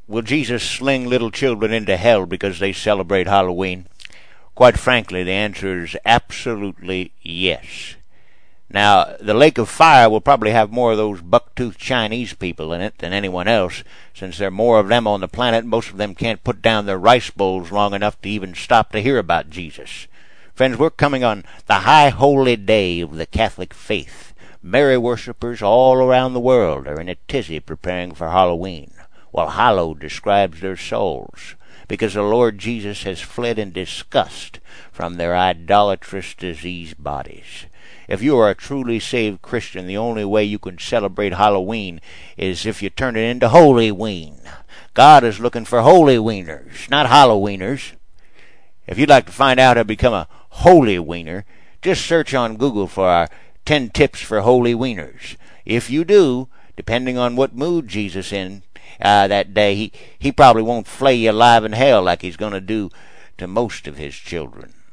will Jesus sling little children into hell because they celebrate Halloween? Quite frankly, the answer is absolutely yes. Now, the lake of fire will probably have more of those buck-toothed Chinese people in it than anyone else, since there are more of them on the planet. Most of them can't put down their rice bowls long enough to even stop to hear about Jesus. Friends, we're coming on the high holy day of the Catholic faith. Mary worshippers all around the world are in a tizzy preparing for Halloween, while hallowed describes their souls, because the Lord Jesus has fled in disgust from their idolatrous, diseased bodies. If you are a truly saved Christian, the only way you can celebrate Halloween is if you turn it into Holy-ween. God is looking for holy wieners, not Halloweeners. If you'd like to find out how to become a holy wiener, just search on Google for our 10 tips for holy wieners. If you do, depending on what mood Jesus in that day, he probably won't flay you alive in hell like he's going to do to most of his children.